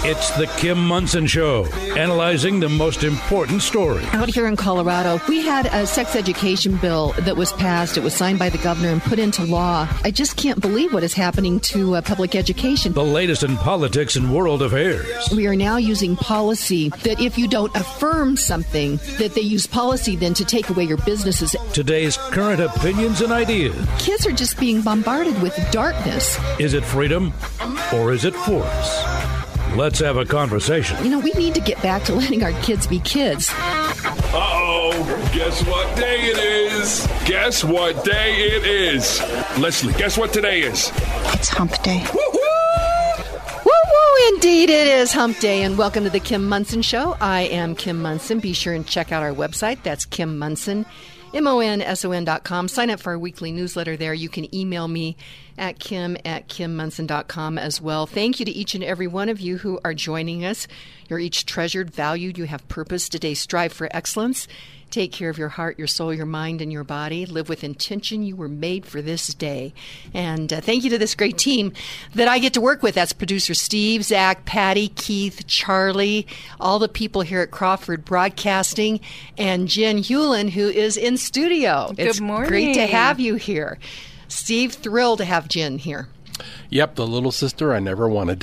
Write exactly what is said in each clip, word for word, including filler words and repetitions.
It's the Kim Monson Show, analyzing the most important stories. Out here in Colorado, we had a sex education bill that was passed. It was signed by the governor and put into law. I just can't believe what is happening to uh, public education. The latest in politics and world affairs. We are now using policy that if you don't affirm something, that they use policy then to take away your businesses. Today's current opinions and ideas. Kids are just being bombarded with darkness. Is it freedom or is it force? Let's have a conversation. You know, we need to get back to letting our kids be kids. Uh-oh. Guess what day it is? Guess what day it is? Leslie, guess what today is? It's hump day. Woo-woo! Woo-woo! Indeed, it is hump day, and welcome to the Kim Monson Show. I am Kim Monson. Be sure and check out our website. That's Kim Monson, M O N S O N dot com. Sign up for our weekly newsletter there. You can email me at kim at kim monson dot com as well. Thank you to each and every one of you who are joining us. You're each treasured, valued. You have purpose. Today, strive for excellence. Take care of your heart, your soul, your mind, and your body. Live with intention. You were made for this day. And uh, thank you to this great team that I get to work with. That's producer Steve, Zach, Patty, Keith, Charlie, all the people here at Crawford Broadcasting, and Jen Hewlin, who is in studio. Good it's morning. Great to have you here. Steve, thrilled to have Jen here. Yep, the little sister I never wanted.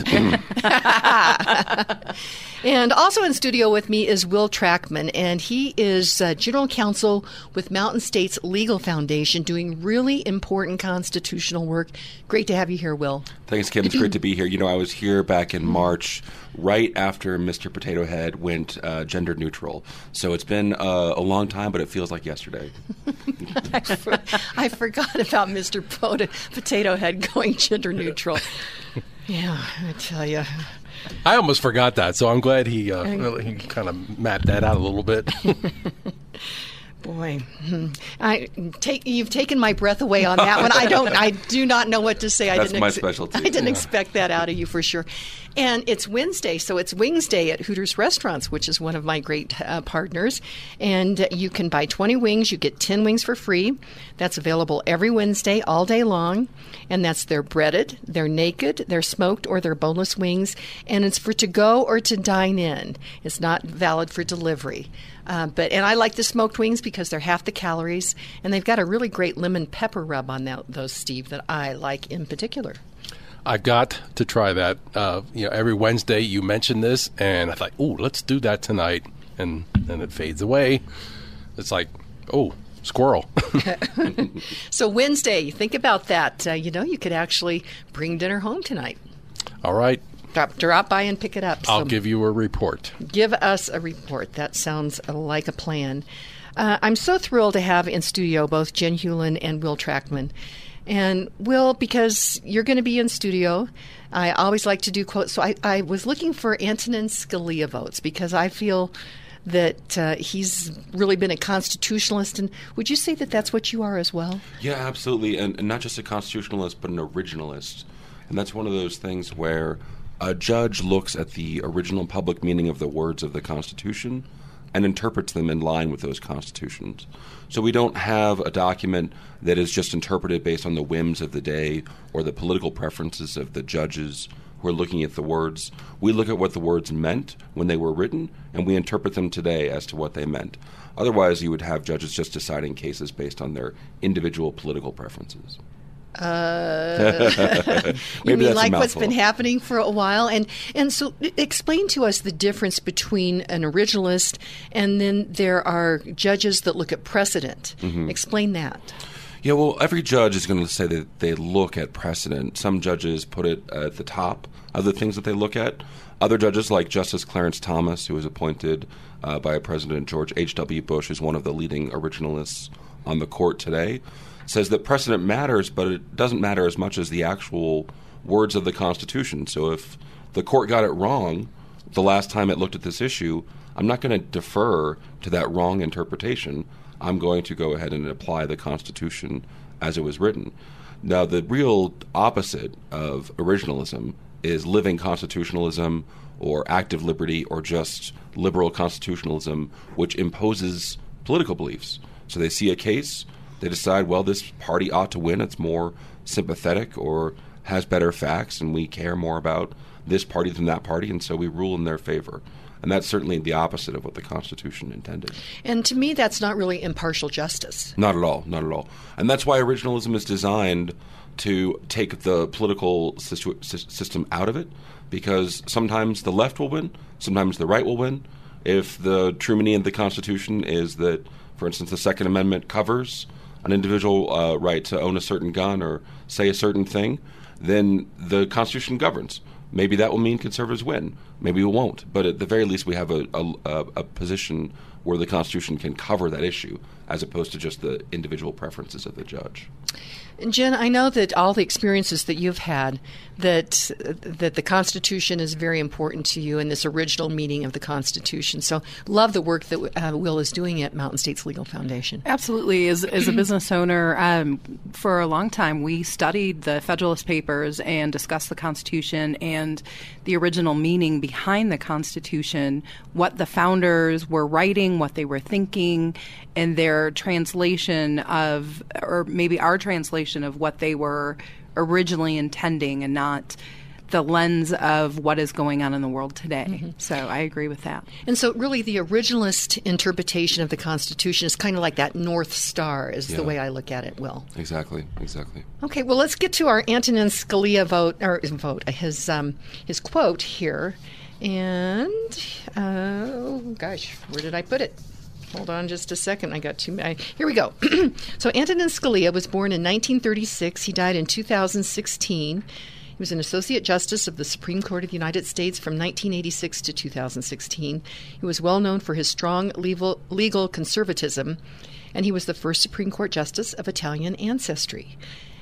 And also in studio with me is Will Trackman, and he is uh, General Counsel with Mountain States Legal Foundation, doing really important constitutional work. Great to have you here, Will. Thanks, Kim. It's great to be here. You know, I was here back in March, right after Mister Potato Head went uh, gender neutral. So it's been uh, a long time, but it feels like yesterday. I, for, I forgot about Mister Pot- Potato Head going gender neutral. Yeah, I tell you. I almost forgot that, so I'm glad he uh, he kind of mapped that out a little bit. Boy, I take you've taken my breath away on that one. I don't, I do not know what to say. I That's didn't my ex- specialty. I didn't Yeah. expect that out of you for sure. And it's Wednesday, so it's Wings Day at Hooters Restaurants, which is one of my great uh, partners. And uh, you can buy twenty wings. You get ten wings for free. That's available every Wednesday, all day long. And that's they're breaded, they're naked, they're smoked, or they're boneless wings. And it's for to go or to dine in. It's not valid for delivery. Uh, but and I like the smoked wings because they're half the calories, and they've got a really great lemon pepper rub on that, those, Steve, that I like in particular. I've got to try that. Uh, you know, every Wednesday you mention this, and I thought, oh, let's do that tonight, and then it fades away. It's like, oh, squirrel. So Wednesday, think about that. Uh, you know, you could actually bring dinner home tonight. All right. Drop, drop by and pick it up. I'll So give you a report. Give us a report. That sounds like a plan. Uh, I'm so thrilled to have in studio both Jen Hewlin and Will Trackman. And Will, because you're going to be in studio, I always like to do quotes. So I, I was looking for Antonin Scalia votes because I feel that uh, he's really been a constitutionalist. And would you say that that's what you are as well? Yeah, absolutely. And, and not just a constitutionalist, but an originalist. And that's one of those things where a judge looks at the original public meaning of the words of the Constitution and interprets them in line with those constitutions. So we don't have a document that is just interpreted based on the whims of the day or the political preferences of the judges who are looking at the words. We look at what the words meant when they were written, and we interpret them today as to what they meant. Otherwise, you would have judges just deciding cases based on their individual political preferences. Uh, you mean like what's been happening for a while? And and so explain to us the difference between an originalist and then there are judges that look at precedent. Mm-hmm. Explain that. Yeah, well, every judge is going to say that they look at precedent. Some judges put it at the top of the things that they look at. Other judges, like Justice Clarence Thomas, who was appointed uh, by President George H W. Bush, is one of the leading originalists on the court today, says that precedent matters, but it doesn't matter as much as the actual words of the Constitution. So if the court got it wrong the last time it looked at this issue, I'm not going to defer to that wrong interpretation. I'm going to go ahead and apply the Constitution as it was written. Now, the real opposite of originalism is living constitutionalism or active liberty or just liberal constitutionalism, which imposes political beliefs. So they see a case, they decide, well, this party ought to win. It's more sympathetic or has better facts, and we care more about this party than that party, and so we rule in their favor. And that's certainly the opposite of what the Constitution intended. And to me, that's not really impartial justice. Not at all, not at all. And that's why originalism is designed to take the political situ- system out of it, because sometimes the left will win, sometimes the right will win. If the true meaning of the Constitution is that, for instance, the Second Amendment covers an individual uh, right to own a certain gun or say a certain thing, then the Constitution governs. Maybe that will mean conservatives win. Maybe it won't. But at the very least, we have a, a, a position where the Constitution can cover that issue, as opposed to just the individual preferences of the judge. And Jen, I know that all the experiences that you've had, that that the Constitution is very important to you and this original meaning of the Constitution. So love the work that uh, Will is doing at Mountain States Legal Foundation. Absolutely. As, as a business owner, um, for a long time, we studied the Federalist Papers and discussed the Constitution and the original meaning behind the Constitution, what the founders were writing, what they were thinking, and their translation of, or maybe our translation of what they were originally intending, and not the lens of what is going on in the world today. Mm-hmm. So I agree with that. And so really the originalist interpretation of the Constitution is kind of like that North Star is yeah. the way I look at it, Will. Exactly, exactly. Okay, well, let's get to our Antonin Scalia vote, or vote, his, um, his quote here. And, uh, oh, gosh, where did I put it? Hold on just a second. I got too many. Here we go. So Antonin Scalia was born in nineteen thirty-six. He died in two thousand sixteen. He was an Associate Justice of the Supreme Court of the United States from nineteen eighty-six to two thousand sixteen. He was well known for his strong legal, legal conservatism, and he was the first Supreme Court Justice of Italian ancestry.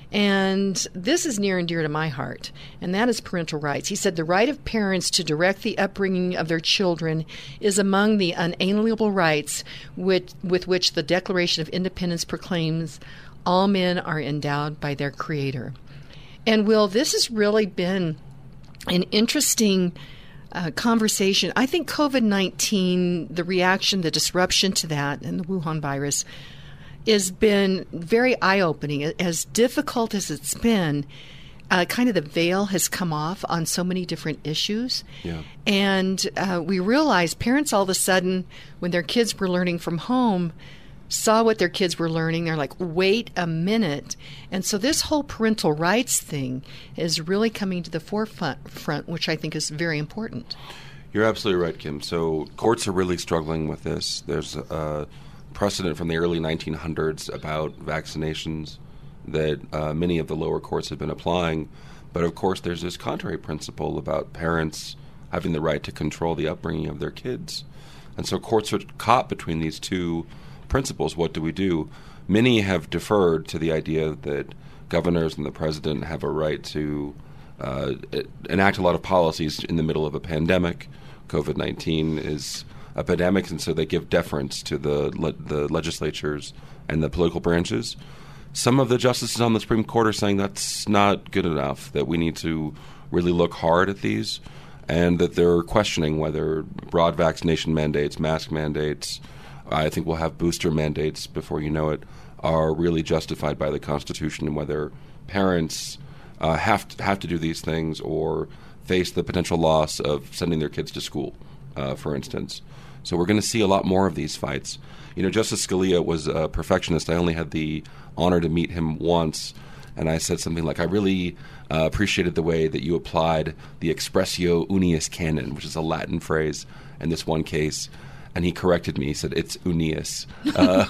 And this is near and dear to my heart, and that is parental rights. He said the right of parents to direct the upbringing of their children is among the unalienable rights with, with which the Declaration of Independence proclaims all men are endowed by their Creator. And, Will, this has really been an interesting uh, conversation. I think COVID nineteen, the reaction, the disruption to that, and the Wuhan virus has been very eye-opening. As difficult as it's been, uh, kind of the veil has come off on so many different issues. Yeah. And uh, we realized parents all of a sudden, when their kids were learning from home, saw what their kids were learning. They're like, wait a minute. And so this whole parental rights thing is really coming to the forefront, front, which I think is very important. You're absolutely right, Kim. So courts are really struggling with this. There's a precedent from the early nineteen hundreds about vaccinations that uh, many of the lower courts have been applying. But of course, there's this contrary principle about parents having the right to control the upbringing of their kids. And so courts are caught between these two principles. What do we do? Many have deferred to the idea that governors and the president have a right to uh, enact a lot of policies in the middle of a pandemic. COVID nineteen is epidemics, and so they give deference to the le- the legislatures and the political branches. Some of the justices on the Supreme Court are saying that's not good enough, that we need to really look hard at these, and that they're questioning whether broad vaccination mandates, mask mandates, I think we'll have booster mandates before you know it, are really justified by the Constitution, and whether parents uh, have to, have to do these things or face the potential loss of sending their kids to school, uh, for instance. So we're going to see a lot more of these fights. You know, Justice Scalia was a perfectionist. I only had the honor to meet him once, and I said something like, I really uh, appreciated the way that you applied the expressio unius canon, which is a Latin phrase in this one case. And he corrected me. He said, it's unius. Uh,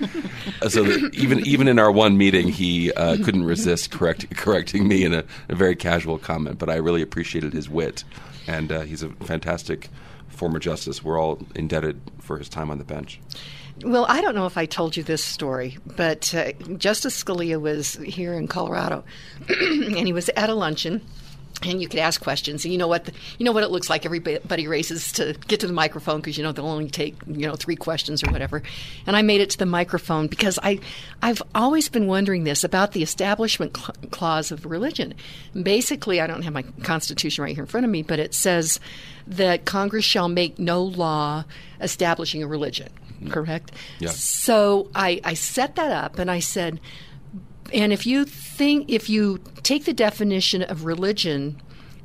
so that even even in our one meeting, he uh, couldn't resist correct, correcting me in a, a very casual comment. But I really appreciated his wit. And uh, he's a fantastic former justice. We're all indebted for his time on the bench. Well, I don't know if I told you this story, but uh, Justice Scalia was here in Colorado, and he was at a luncheon. And you could ask questions, and you know what the, you know what it looks like. Everybody races to get to the microphone because you know they'll only take you know three questions or whatever. And I made it to the microphone because I, I've always been wondering this about the Establishment cl- Clause of religion. Basically, I don't have my Constitution right here in front of me, but it says that Congress shall make no law establishing a religion. Correct? Yeah. So I, I set that up, and I said. And if you think, if you take the definition of religion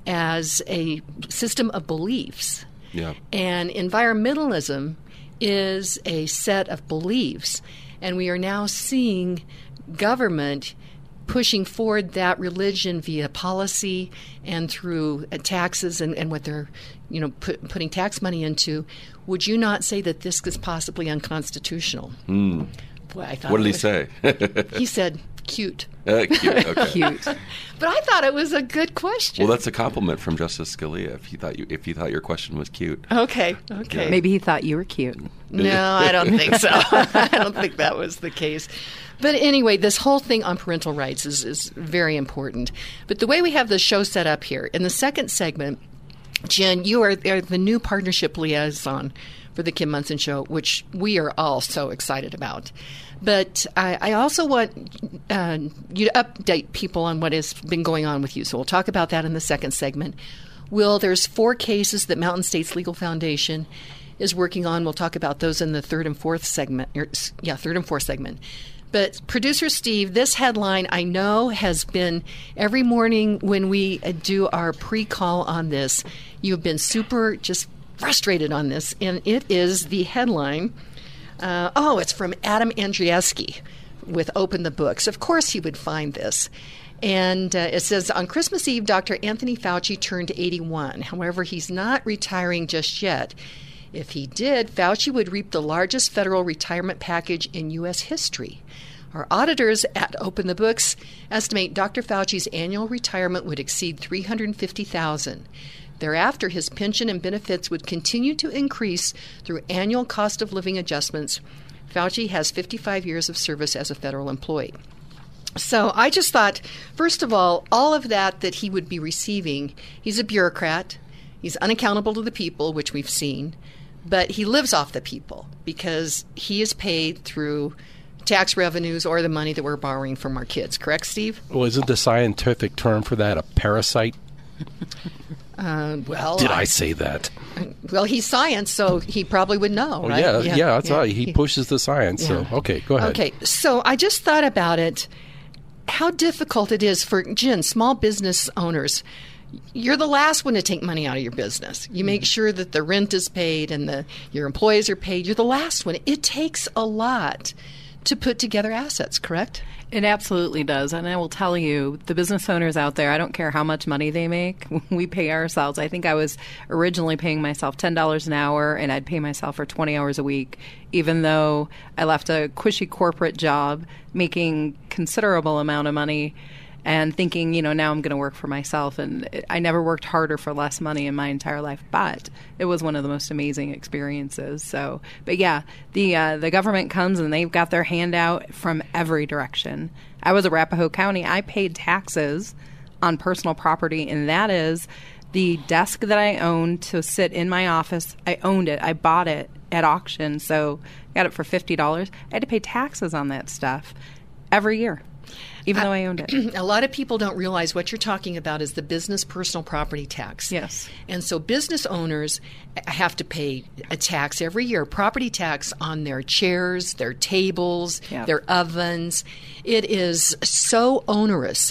as a system of beliefs. Yeah. And environmentalism is a set of beliefs. And we are now seeing government pushing forward that religion via policy and through uh, taxes and, and what they're, you know, put, putting tax money into. Would you not say that this is possibly unconstitutional? Mm. Boy, I thought What did he was, say? He said, cute. Uh, cute. Okay. Cute. But I thought it was a good question. Well, that's a compliment from Justice Scalia. If he thought you, if he thought your question was cute. Okay, okay. Maybe he thought you were cute. No, I don't think so. I don't think that was the case. But anyway, this whole thing on parental rights is, is very important. But the way we have the show set up here, in the second segment, Jen, you are, are the new partnership liaison for the Kim Monson Show, which we are all so excited about. But I, I also want uh, you to update people on what has been going on with you. So we'll talk about that in the second segment. Will, there's four cases that Mountain States Legal Foundation is working on. We'll talk about those in the third and fourth segment. Or, yeah, third and fourth segment. But producer Steve, this headline I know has been every morning when we do our pre-call on this, you've been super just frustrated on this. And it is the headline. Uh, oh, it's from Adam Andrzejewski with Open the Books. Of course he would find this. And uh, it says, on Christmas Eve, Doctor Anthony Fauci turned eighty-one. However, he's not retiring just yet. If he did, Fauci would reap the largest federal retirement package in U S history. Our auditors at Open the Books estimate Doctor Fauci's annual retirement would exceed three hundred fifty thousand dollars. Thereafter, his pension and benefits would continue to increase through annual cost of living adjustments. Fauci has fifty-five years of service as a federal employee. So I just thought, first of all, all of that that he would be receiving, he's a bureaucrat, he's unaccountable to the people, which we've seen, but he lives off the people because he is paid through tax revenues or the money that we're borrowing from our kids. Correct, Steve? Well, isn't the scientific term for that a parasite? Uh, well, Did I say that? Well, he's science, so he probably would know, Oh, right? yeah, yeah, that's right. He pushes the science. Yeah. So, okay, go ahead. Okay, so I just thought about it, how difficult it is for, Jen, small business owners. You're the last one to take money out of your business. You make sure that the rent is paid and the your employees are paid. You're the last one. It takes a lot to put together assets, correct? It absolutely does. And I will tell you, the business owners out there, I don't care how much money they make, we pay ourselves. I think I was originally paying myself ten dollars an hour, and I'd pay myself for twenty hours a week, even though I left a cushy corporate job making considerable amount of money and thinking, you know, now I'm going to work for myself. And it, I never worked harder for less money in my entire life, but it was one of the most amazing experiences. So, but yeah, the uh, the government comes and they've got their hand out from every direction. I was Arapahoe County. I paid taxes on personal property, and that is the desk that I owned to sit in my office. I owned it. I bought it at auction, so I got it for fifty dollars. I had to pay taxes on that stuff every year, even though I owned it. A lot of people don't realize what you're talking about is the business personal property tax. Yes. And so business owners have to pay a tax every year, property tax on their chairs, their tables, Yep. their ovens. It is so onerous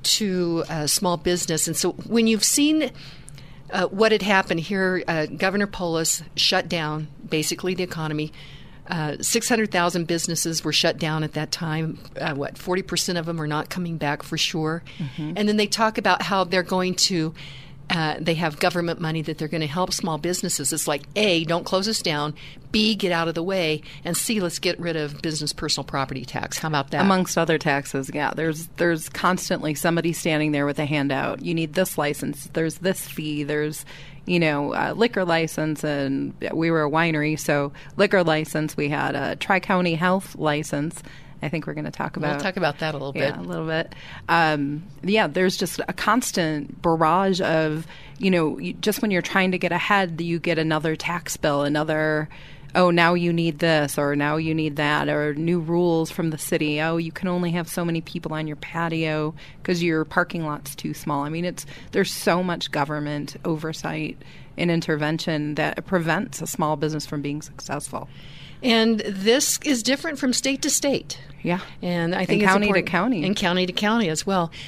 to a small business. And so when you've seen uh, what had happened here, uh, Governor Polis shut down basically the economy. Uh, six hundred thousand businesses were shut down at that time. Uh, what, forty percent of them are not coming back for sure. Mm-hmm. And then they talk about how they're going to, uh, they have government money that they're going to help small businesses. It's like, A, don't close us down. B, get out of the way. And C, let's get rid of business personal property tax. How about that? Amongst other taxes, yeah. There's there's constantly somebody standing there with a handout. You need this license. There's this fee. There's, you know, uh, liquor license, and we were a winery, so liquor license. We had a Tri-County Health license. I think we're going to talk about. We'll talk about that a little yeah, bit. a little bit. Um, yeah, there's just a constant barrage of, you know, you, just when you're trying to get ahead, you get another tax bill, another, oh, now you need this, or now you need that, or new rules from the city. Oh, you can only have so many people on your patio because your parking lot's too small. I mean, it's there's so much government oversight and intervention that prevents a small business from being successful. And this is different from state to state. Yeah. And I think And it's county to important- county. And county to county as well.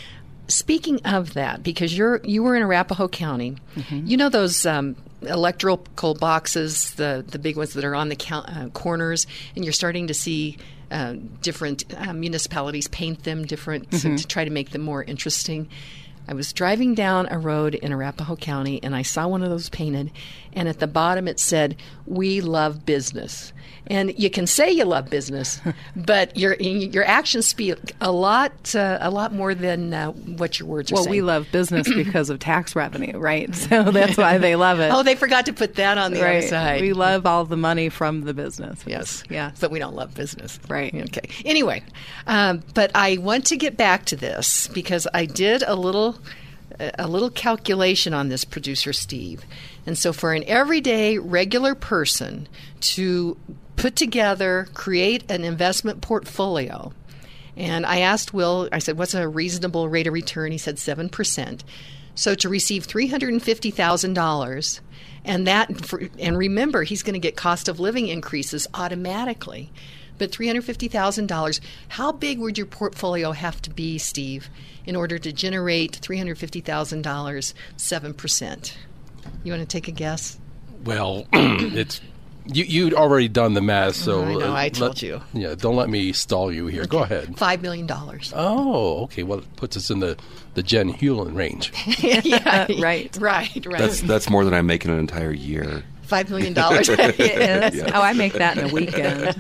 speaking of that, because you're you were in Arapahoe County, mm-hmm. you know those um, electrical boxes, the the big ones that are on the count, uh, corners, and you're starting to see uh, different uh, municipalities paint them different mm-hmm. to, to try to make them more interesting. I was driving down a road in Arapahoe County, and I saw one of those painted, and at the bottom it said, "We love business." And you can say you love business, but your your actions speak a lot uh, a lot more than uh, what your words are well, saying. Well, we love business because of tax revenue, right? So that's why they love it. Oh, they forgot to put that on the right. other side. We love all the money from the business. Yes. Yeah. But we don't love business. Right. Okay. Anyway, um, but I want to get back to this because I did a little a little calculation on this, producer Steve. And so for an everyday regular person to put together, create an investment portfolio, and I asked Will, I said, what's a reasonable rate of return? He said seven percent. So to receive three hundred fifty thousand dollars, and that, for, and remember, he's going to get cost of living increases automatically. But three hundred fifty thousand dollars, how big would your portfolio have to be, Steve, in order to generate three hundred fifty thousand dollars, seven percent? You want to take a guess? Well, it's you, you'd already done the math, so I know, uh, I told let, you. Yeah, don't let me stall you here. Okay. Go ahead. Five million dollars. Oh, okay. Well, it puts us in the, the Jen Hewlin range. Yeah, right, right, right. That's that's more than I make in an entire year. Five million dollars. Yes. Yes. Oh, I make that in a weekend.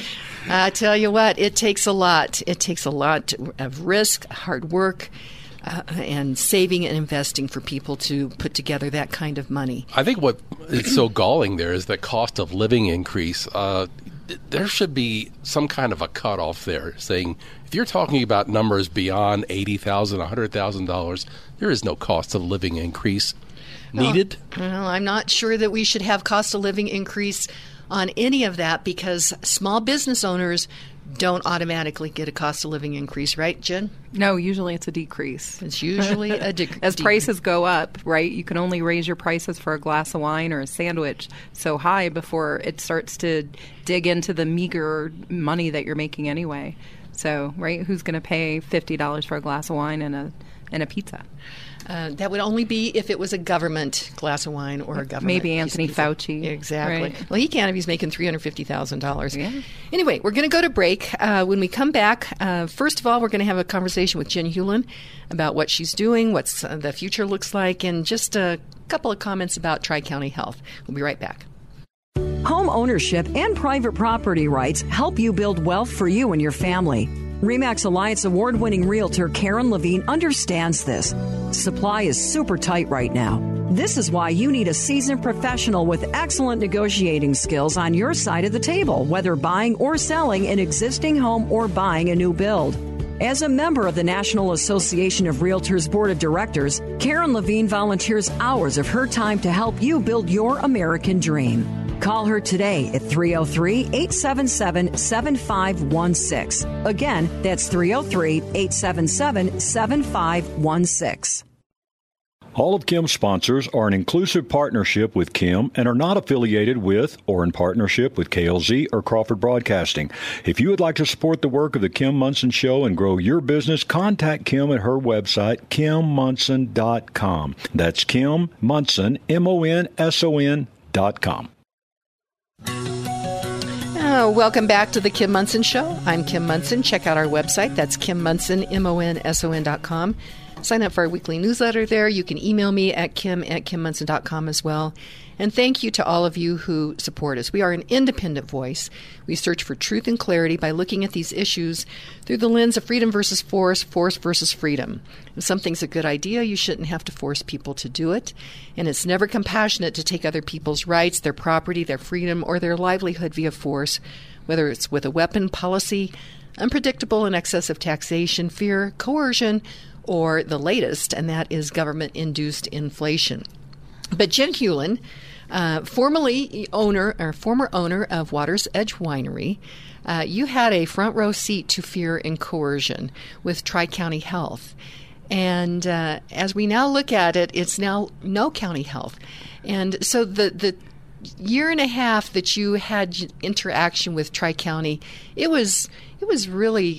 I tell you what, it takes a lot. It takes a lot of risk, hard work, uh, and saving and investing for people to put together that kind of money. I think what is so galling there is the cost of living increase. Uh, th- there should be some kind of a cutoff there saying if you're talking about numbers beyond eighty thousand dollars, one hundred thousand dollars, there is no cost of living increase needed. Well, well, I'm not sure that we should have cost of living increase on any of that because small business owners don't automatically get a cost of living increase, right, Jen? No, usually it's a decrease. It's usually a decrease. As prices go up, right, you can only raise your prices for a glass of wine or a sandwich so high before it starts to dig into the meager money that you're making anyway. So, right, who's going to pay fifty dollars for a glass of wine and a and a pizza? Uh, that would only be if it was a government glass of wine or a government. Maybe Anthony pizza. Fauci. Exactly. Right. Well, he can if he's making three hundred fifty thousand dollars. Yeah. Anyway, we're going to go to break. Uh, when we come back, uh, first of all, we're going to have a conversation with Jen Hewlin about what she's doing, what uh, the future looks like, and just a couple of comments about Tri-County Health. We'll be right back. Home ownership and private property rights help you build wealth for you and your family. RE/MAX Alliance award-winning realtor Karen Levine understands this. Supply is super tight right now. This is why you need a seasoned professional with excellent negotiating skills on your side of the table, whether buying or selling an existing home or buying a new build. As a member of the National Association of Realtors Board of Directors, Karen Levine volunteers hours of her time to help you build your American dream. Call her today at three oh three, eight seven seven, seven five one six. Again, that's three oh three, eight seven seven, seven five one six. All of Kim's sponsors are an inclusive partnership with Kim and are not affiliated with or in partnership with K L Z or Crawford Broadcasting. If you would like to support the work of the Kim Monson Show and grow your business, contact Kim at her website, kim monson dot com. That's Kim Monson, M O N S O N dot com. Oh, welcome back to the Kim Monson Show. I'm Kim Monson. Check out our website. That's Kim Monson, M O N S O N dot com. Sign up for our weekly newsletter there. You can email me at kim at kim monson dot com as well. And thank you to all of you who support us. We are an independent voice. We search for truth and clarity by looking at these issues through the lens of freedom versus force, force versus freedom. If something's a good idea, you shouldn't have to force people to do it. And it's never compassionate to take other people's rights, their property, their freedom, or their livelihood via force, whether it's with a weapon policy, unpredictable and excessive taxation, fear, coercion, or the latest, and that is government-induced inflation. But Jen Hewlin, uh, formerly owner or former owner of Water's Edge Winery, uh, you had a front row seat to fear and coercion with Tri-County Health. And uh, as we now look at it, it's now no county health. And so the, the year and a half that you had interaction with Tri-County, it was it was really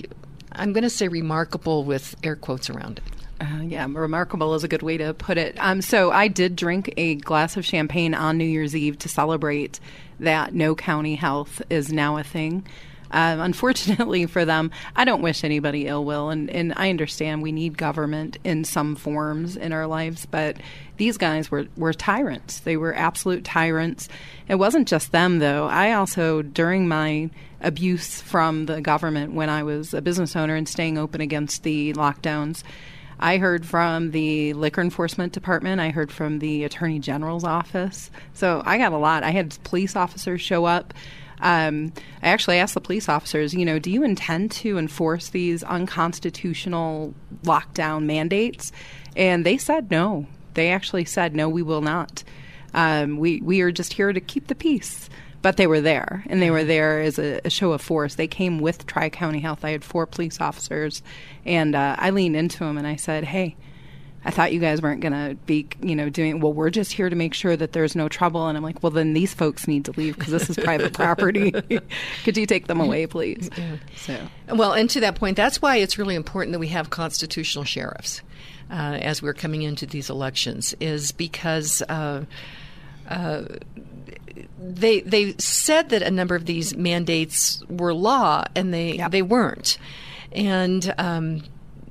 I'm going to say remarkable with air quotes around it. Uh, yeah, remarkable is a good way to put it. Um, so I did drink a glass of champagne on New Year's Eve to celebrate that No County Health is now a thing. Um, unfortunately for them, I don't wish anybody ill will, and, and I understand we need government in some forms in our lives, but these guys were, were tyrants. They were absolute tyrants. It wasn't just them, though. I also, during my abuse from the government when I was a business owner and staying open against the lockdowns, I heard from the Liquor Enforcement Department. I heard from the Attorney General's office. So I got a lot. I had police officers show up. Um, I actually asked the police officers, you know, do you intend to enforce these unconstitutional lockdown mandates? And they said no. They actually said, no, we will not. Um, we, we are just here to keep the peace. But they were there, and they were there as a, a show of force. They came with Tri-County Health. I had four police officers, and uh, I leaned into them, and I said, hey, I thought you guys weren't going to be, you know, doing, well, we're just here to make sure that there's no trouble. And I'm like, well, then these folks need to leave because this is private property. Could you take them away, please? Yeah. So, well, and to that point, that's why it's really important that we have constitutional sheriffs uh, as we're coming into these elections, is because uh, uh, they they said that a number of these mandates were law, and they Yep. they weren't. And um,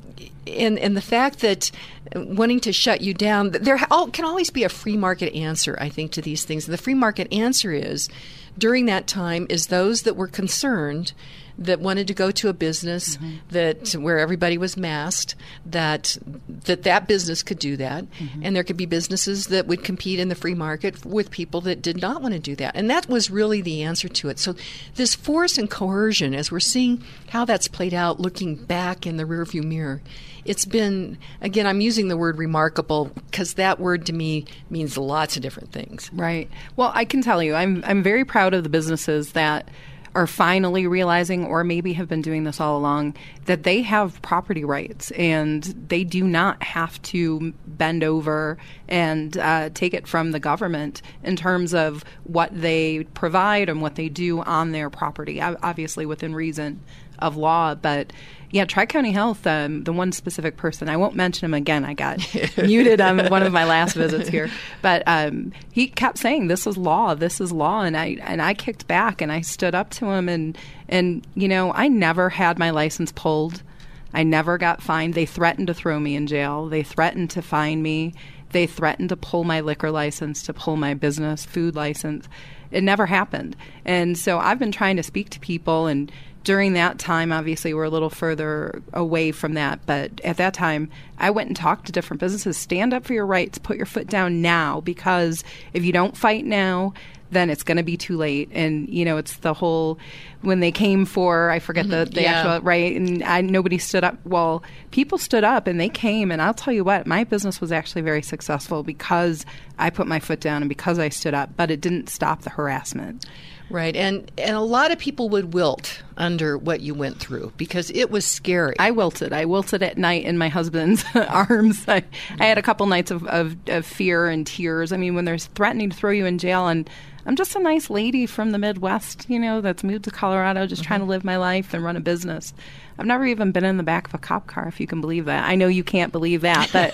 and and the fact that wanting to shut you down, there all, can always be a free market answer, I think, to these things. And the free market answer is, during that time, is those that were concerned, that wanted to go to a business mm-hmm. that where everybody was masked, that that that business could do that, mm-hmm. and there could be businesses that would compete in the free market with people that did not want to do that. And that was really the answer to it. So this force and coercion, as we're seeing how that's played out, looking back in the rearview mirror, it's been, again, I'm using the word remarkable because that word to me means lots of different things. Right. Well, I can tell you, I'm I'm very proud of the businesses that are finally realizing, or maybe have been doing this all along, that they have property rights and they do not have to bend over and uh, take it from the government in terms of what they provide and what they do on their property, obviously within reason of law. But yeah, Tri-County Health, um, the one specific person, I won't mention him again. I got muted on one of my last visits here. But um, he kept saying, this is law, this is law. And I and I kicked back and I stood up to him. And, and you know, I never had my license pulled. I never got fined. They threatened to throw me in jail. They threatened to fine me. They threatened to pull my liquor license, to pull my business food license. It never happened. And so I've been trying to speak to people, and during that time, obviously, we're a little further away from that. But at that time, I went and talked to different businesses. Stand up for your rights. Put your foot down now, because if you don't fight now, then it's going to be too late. And, you know, it's the whole, when they came for, I forget the, the yeah. actual, right, and I, nobody stood up. Well, people stood up and they came, and I'll tell you what, my business was actually very successful because I put my foot down and because I stood up, but it didn't stop the harassment. Right. And and a lot of people would wilt under what you went through because it was scary. I wilted. I wilted at night in my husband's arms. I, I had a couple nights of, of, of fear and tears. I mean, when they're threatening to throw you in jail, and I'm just a nice lady from the Midwest, you know, that's moved to Colorado, just mm-hmm. trying to live my life and run a business. I've never even been in the back of a cop car, if you can believe that. I know you can't believe that, but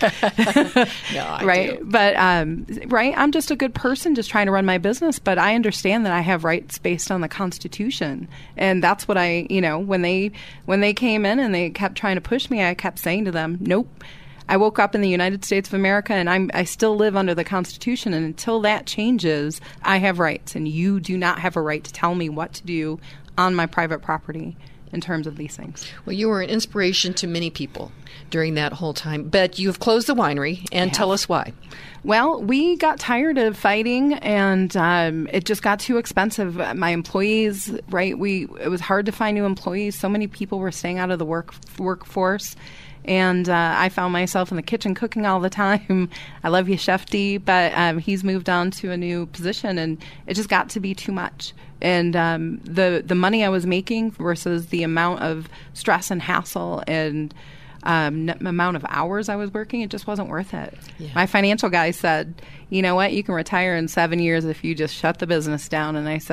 no, I right, do. But um, right, I'm just a good person, just trying to run my business. But I understand that I have rights based on the Constitution, and that's what I, you know, when they when they came in and they kept trying to push me, I kept saying to them, nope. I woke up in the United States of America, and I'm, I still live under the Constitution, and until that changes, I have rights, and you do not have a right to tell me what to do on my private property in terms of these things. Well, you were an inspiration to many people during that whole time, but you've closed the winery, and tell us why. Well, we got tired of fighting, and um, it just got too expensive. My employees, right, we it was hard to find new employees. So many people were staying out of the work workforce. And uh, I found myself in the kitchen cooking all the time. I love you, Chef D, but um, he's moved on to a new position, and it just got to be too much. And um, the the money I was making versus the amount of stress and hassle and um, n- amount of hours I was working, it just wasn't worth it. Yeah. My financial guy said, you know what, you can retire in seven years if you just shut the business down. And I said,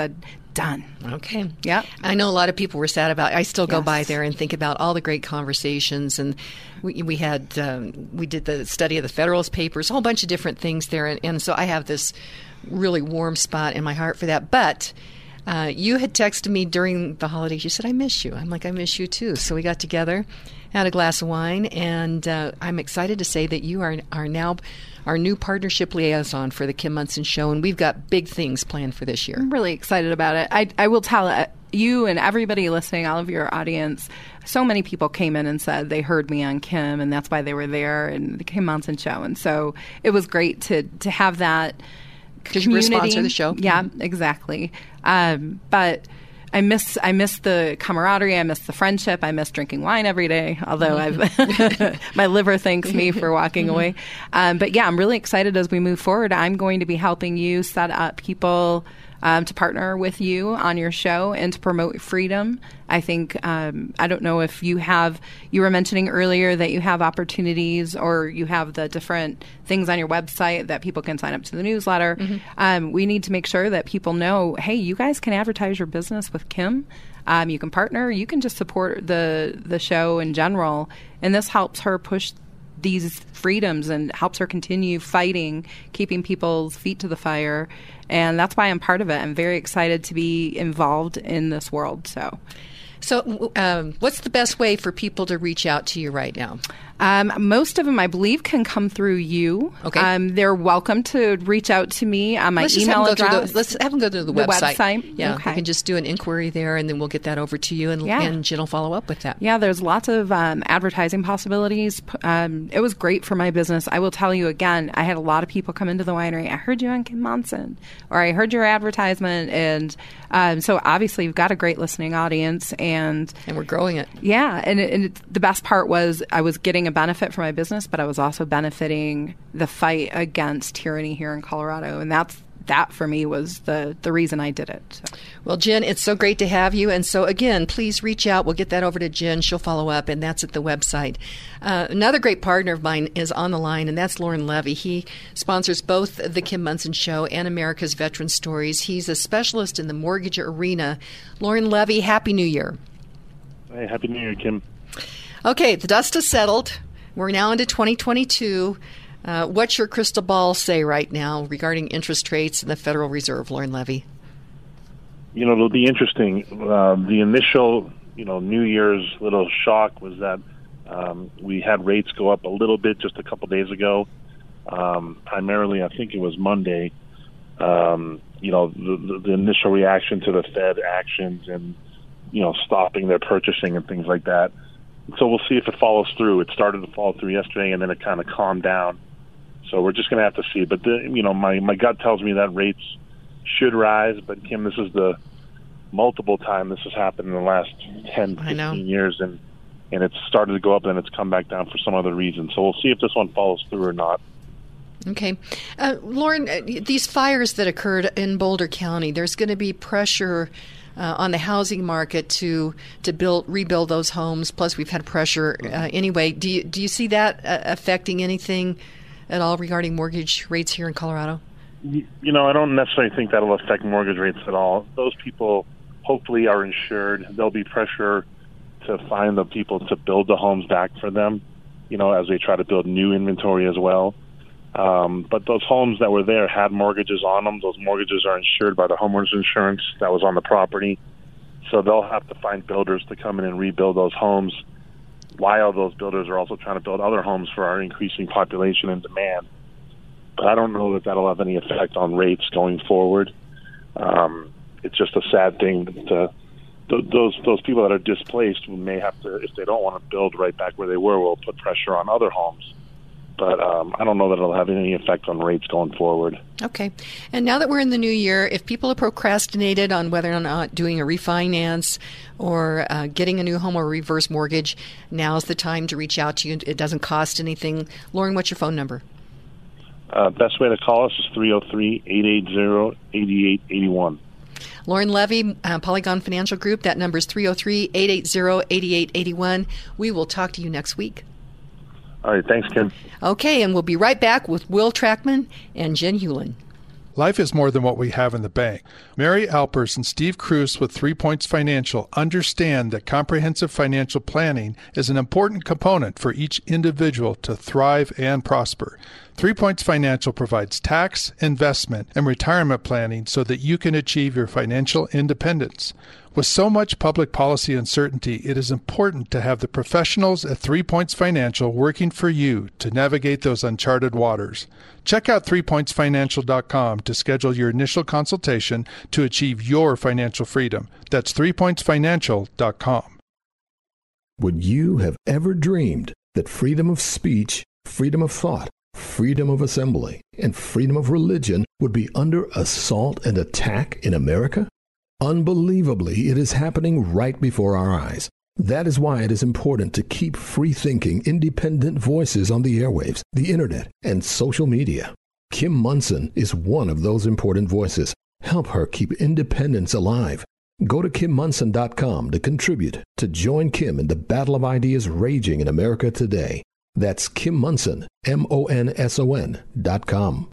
done. Okay. Yeah. I know a lot of people were sad about it. I still go Yes. by there and think about all the great conversations. And we, we had, um, we did the study of the Federalist Papers, a whole bunch of different things there. And, and so I have this really warm spot in my heart for that. But uh, you had texted me during the holidays. You said, I miss you. I'm like, I miss you too. So we got together, had a glass of wine, and uh, I'm excited to say that you are, are now our new partnership liaison for the Kim Monson Show, and we've got big things planned for this year. I'm really excited about it. I, I will tell uh, you and everybody listening, all of your audience, so many people came in and said they heard me on Kim, and that's why they were there, and the Kim Monson Show. And so it was great to, to have that Because you were a sponsor of the show. Yeah, exactly. Um, but I miss I miss the camaraderie. I miss the friendship. I miss drinking wine every day, although I've my liver thanks me for walking away. Um, but yeah, I'm really excited as we move forward. I'm going to be helping you set up people um, to partner with you on your show and to promote freedom. I think, um, I don't know if you have, you were mentioning earlier that you have opportunities or you have the different things on your website that people can sign up to the newsletter. Mm-hmm. Um, we need to make sure that people know, hey, you guys can advertise your business with Kim. Um, you can partner. You can just support the, the show in general. And this helps her push these freedoms and helps her continue fighting, keeping people's feet to the fire. And that's why I'm part of it. I'm very excited to be involved in this world. So, so um, what's the best way for people to reach out to you right now? Um, most of them, I believe, can come through you. Okay. Um, they're welcome to reach out to me on my let's just email have them go address. To the, let's have them go to the, the website. website. Yeah, okay. You can just do an inquiry there, and then we'll get that over to you, and, Yeah. and Jen will follow up with that. Yeah, there's lots of um, advertising possibilities. Um, it was great for my business. I will tell you again, I had a lot of people come into the winery. I heard you on Kim Monson, or I heard your advertisement, and um, so obviously you've got a great listening audience, and and we're growing it. Yeah, and, it, and it, the best part was I was getting a benefit for my business, but I was also benefiting the fight against tyranny here in Colorado, and that's that for me was the the reason I did it. So. Well, Jen, it's so great to have you. And so, again, please reach out. We'll get that over to Jen. She'll follow up, and that's at the website. Uh, another great partner of mine is on the line, and that's Lauren Levy. He sponsors both the Kim Monson Show and America's Veteran Stories. He's a specialist in the mortgage arena. Lauren Levy, Happy New Year. Hey, Happy New Year, Kim. Okay, the dust has settled. We're now into twenty twenty-two. Uh, what's your crystal ball say right now regarding interest rates and the Federal Reserve, Lauren Levy? You know, it'll be interesting. Uh, the initial, you know, New Year's little shock was that um, we had rates go up a little bit just a couple days ago. Um, primarily, I think it was Monday. Um, you know, the, the, the initial reaction to the Fed actions and, you know, stopping their purchasing and things like that. So we'll see if it follows through. It started to fall through yesterday, and then it kind of calmed down. So we're just going to have to see. But, the, you know, my, my gut tells me that rates should rise. But, Kim, this is the multiple time this has happened in the last ten, fifteen years. And, and it's started to go up, and it's come back down for some other reason. So we'll see if this one follows through or not. Okay. Uh, Lauren, uh, these fires that occurred in Boulder County, there's going to be pressure uh, on the housing market to to build rebuild those homes. Plus, we've had pressure uh, anyway. Do you, do you see that uh, affecting anything at all regarding mortgage rates here in Colorado? You know, I don't necessarily think that'll affect mortgage rates at all. Those people hopefully are insured. There'll be pressure to find the people to build the homes back for them, you know, as they try to build new inventory as well. Um, but those homes that were there had mortgages on them. Those mortgages are insured by the homeowner's insurance that was on the property. So they'll have to find builders to come in and rebuild those homes, while those builders are also trying to build other homes for our increasing population and demand. But I don't know that that'll have any effect on rates going forward. Um, it's just a sad thing that uh, th- those those people that are displaced may have to, if they don't want to build right back where they were, will put pressure on other homes. But um, I don't know that it'll have any effect on rates going forward. Okay. And now that we're in the new year, if people have procrastinated on whether or not doing a refinance or uh, getting a new home or reverse mortgage, now's the time to reach out to you. It doesn't cost anything. Lauren, what's your phone number? Uh, best way to call us is three oh three, eight eight zero, eight eight eight one. Lauren Levy, uh, Polygon Financial Group. That number is three oh three, eight eight zero, eight eight eight one. We will talk to you next week. All right. Thanks, Kim. Okay, and we'll be right back with Will Trackman and Jen Hewlin. Life is more than what we have in the bank. Mary Alpers and Steve Cruz with Three Points Financial understand that comprehensive financial planning is an important component for each individual to thrive and prosper. Three Points Financial provides tax, investment, and retirement planning so that you can achieve your financial independence. With so much public policy uncertainty, it is important to have the professionals at Three Points Financial working for you to navigate those uncharted waters. Check out three points financial dot com to schedule your initial consultation to achieve your financial freedom. That's three points financial dot com. Would you have ever dreamed that freedom of speech, freedom of thought, freedom of assembly, and freedom of religion would be under assault and attack in America? Unbelievably, it is happening right before our eyes. That is why it is important to keep free-thinking, independent voices on the airwaves, the internet, and social media. Kim Monson is one of those important voices. Help her keep independence alive. Go to kim monson dot com to contribute, to join Kim in the battle of ideas raging in America today. That's Kim Monson, M O N S O N dot com.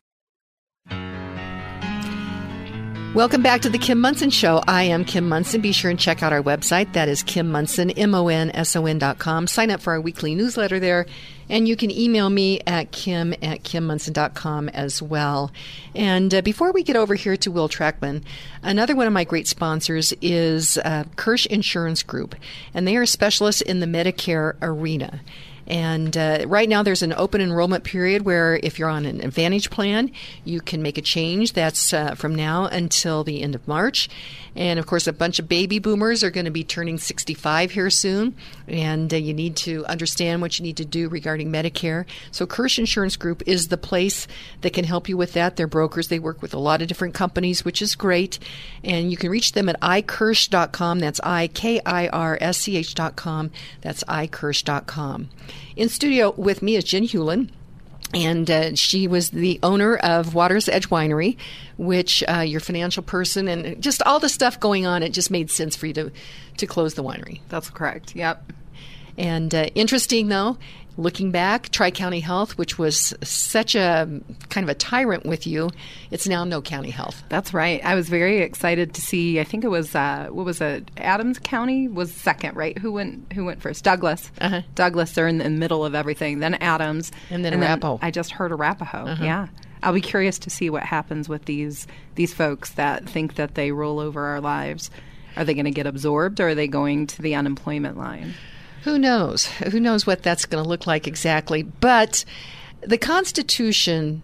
Welcome back to the Kim Monson Show. I am Kim Monson. Be sure and check out our website. That is Kim Monson, M O N S O N dot com. Sign up for our weekly newsletter there. And you can email me at kim at kim monson dot com as well. And uh, before we get over here to Will Trackman, another one of my great sponsors is uh, Kirsch Insurance Group. And they are specialists in the Medicare arena. And uh, right now there's an open enrollment period where if you're on an Advantage plan, you can make a change. That's uh, from now until the end of March. And, of course, a bunch of baby boomers are going to be turning sixty-five here soon. And uh, you need to understand what you need to do regarding Medicare. So Kirsch Insurance Group is the place that can help you with that. They're brokers. They work with a lot of different companies, which is great. And you can reach them at i kirsch dot com. That's I K I R S C H dot com. That's i kirsch dot com. In studio with me is Jen Hewlin, and uh, she was the owner of Water's Edge Winery, which uh, your financial person and just all the stuff going on, it just made sense for you to, to close the winery. That's correct. Yep. And uh, interesting, though, looking back, Tri-County Health, which was such a kind of a tyrant with you, it's now No County Health. That's right. I was very excited to see. I think it was uh, what was it? Adams County was second, right? Who went? Who went first? Douglas. Uh-huh. Douglas. They're in the middle of everything. Then Adams, and then and Arapahoe. Then I just heard Arapahoe. Uh-huh. Yeah. I'll be curious to see what happens with these these folks that think that they rule over our lives. Are they going to get absorbed, or are they going to the unemployment line? Who knows? Who knows what that's going to look like exactly? But the Constitution,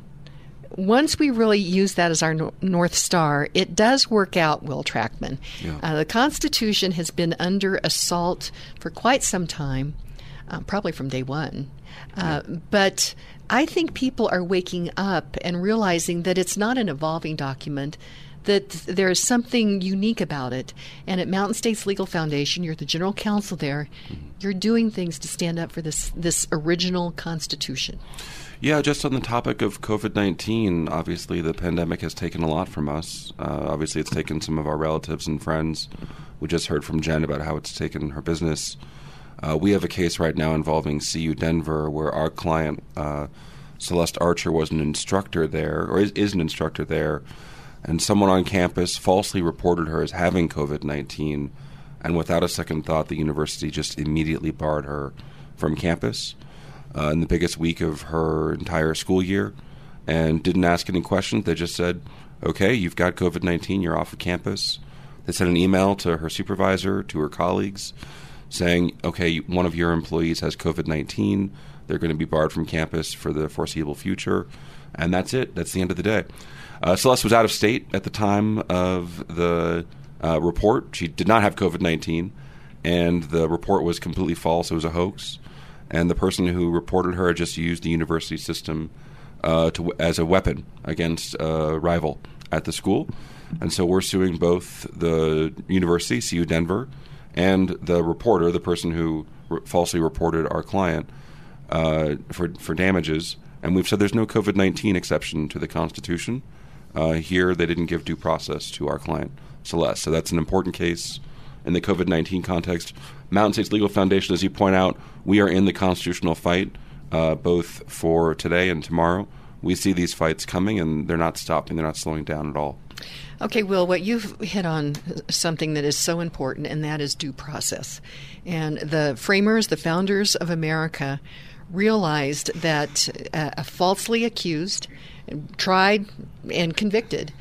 once we really use that as our no- North Star, it does work out, Will Trackman. Yeah. Uh, the Constitution has been under assault for quite some time, uh, probably from day one. Uh, yeah. But I think people are waking up and realizing that it's not an evolving document, that there is something unique about it. And at Mountain States Legal Foundation, you're the general counsel there. You're doing things to stand up for this this original Constitution. Yeah, just on the topic of COVID nineteen, obviously the pandemic has taken a lot from us. Uh, obviously it's taken some of our relatives and friends. We just heard from Jen about how it's taken her business. Uh, we have a case right now involving C U Denver where our client, uh, Celeste Archer, was an instructor there, or is, is an instructor there, and someone on campus falsely reported her as having COVID nineteen, and without a second thought, the university just immediately barred her from campus uh, in the biggest week of her entire school year, and didn't ask any questions. They just said, okay, you've got COVID nineteen, you're off of campus. They sent an email to her supervisor, to her colleagues, saying, okay, one of your employees has COVID nineteen, they're going to be barred from campus for the foreseeable future, and that's it. That's the end of the day. Uh, Celeste was out of state at the time of the uh, report. She did not have COVID nineteen, and the report was completely false. It was a hoax, and the person who reported her just used the university system uh, to, as a weapon against a rival at the school. And so we're suing both the university, C U Denver, and the reporter, the person who re- falsely reported our client, uh, for, for damages. And we've said there's no COVID nineteen exception to the Constitution. Uh, here, they didn't give due process to our client, Celeste. So that's an important case in the COVID nineteen context. Mountain States Legal Foundation, as you point out, we are in the constitutional fight, uh, both for today and tomorrow. we see these fights coming, and they're not stopping. They're not slowing down at all. Okay, Will, what you've hit on something that is so important, and that is due process. And the framers, the founders of America, realized that uh, a falsely accused, tried, and convicted